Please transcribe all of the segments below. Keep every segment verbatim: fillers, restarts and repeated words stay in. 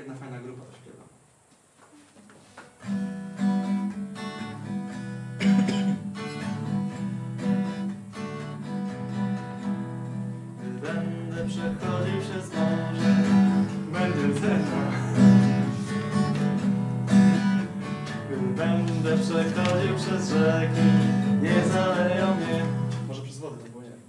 jedna fajna grupa śpiewa. Będę przechodził przez morze, będzie ze mną. Będę przechodził przez rzeki, nie zaleją mnie. Może przez wodę to było nie.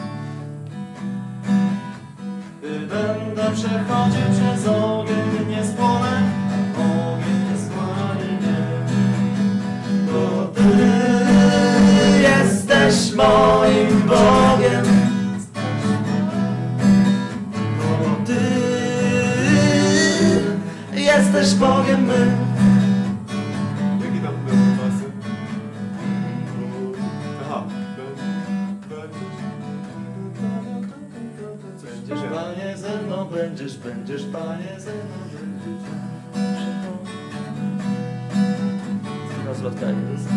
Będę przechodził przez ogień, nie spłonę, a ogień nie spłoni mnie. Bo Ty jesteś moim Bogiem. Bo Ty jesteś Bogiem mym. Jaki tam był pasy? Aha. Będziesz Panie ze mną, będziesz, będziesz Panie ze mną, będziesz. Na zwrotkach jest.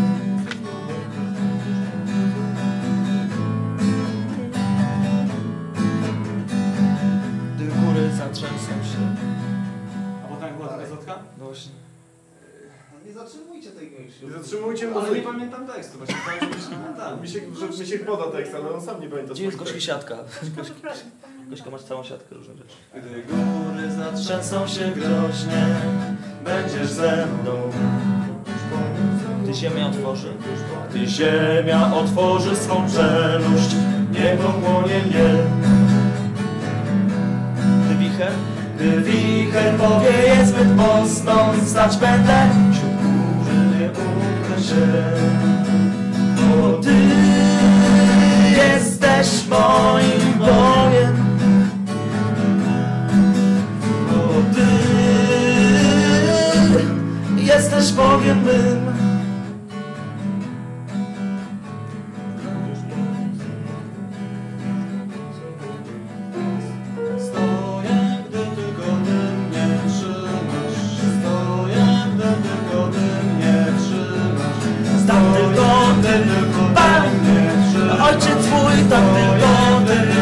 Gdy góry zatrzęsą się. A potem była taka zwrotka? No właśnie. Nie zatrzymujcie tego już. Nie zatrzymujcie Ale muzyki. nie pamiętam tekstu, właśnie pamiętam, że pamiętam. Mi się, że mi się poda tekst, ale on sam nie pamięta. Gdzie jest Gośki siatka? Gośka, masz całą siatkę różnych rzeczy. Gdy góry zatrzęsą się groźnie, będziesz ze mną. Gdy ziemia otworzy, Gdy ziemia otworzy swą czeluść, nie pochłonie mnie. gdy wicher, Gdy wicher powieje zbyt mocno, stać będę, wśród góry nie ukryć się. Bo Ty jesteś moim Bogiem. Bo Ty jesteś Bogiem mym. Stoję, gdy tylko Ty mnie trzymasz. Stoję, gdy tylko Ty mnie trzymasz. tak tylko Ty, Tylko Pan, Ty mnie trzymasz. Ojciec mój, tak tylko Ty.